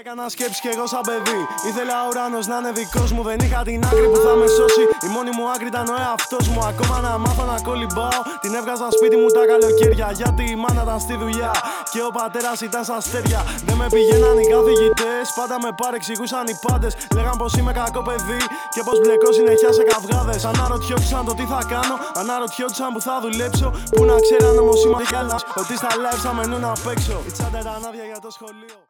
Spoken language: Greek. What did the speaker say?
Έκανα σκέψη κι εγώ σαν παιδί. Ήθελα ο ουρανός να είναι δικός μου. Δεν είχα την άκρη που θα με σώσει. Η μόνη μου άκρη ήταν ο εαυτός μου. Ακόμα να μάθω να κολυμπάω. Την έβγαζα σπίτι μου τα καλοκαίρια. Γιατί η μάνα ήταν στη δουλειά και ο πατέρας ήταν στα αστέρια. Δεν με πηγαίναν οι καθηγητές. Πάντα με παρεξηγούσαν οι πάντες. Λέγαν πως είμαι κακό παιδί και πως μπλεκώ συνεχιά σε καυγάδες. Αναρωτιόντουσαν το τι θα κάνω. Αναρωτιόντουσαν που θα δουλέψω. Που να ξέραν όμως είμαι γέλας. Ότι στα live θα μενούν απ' έξω. Η τσάντα ήταν άδεια για το σχολείο.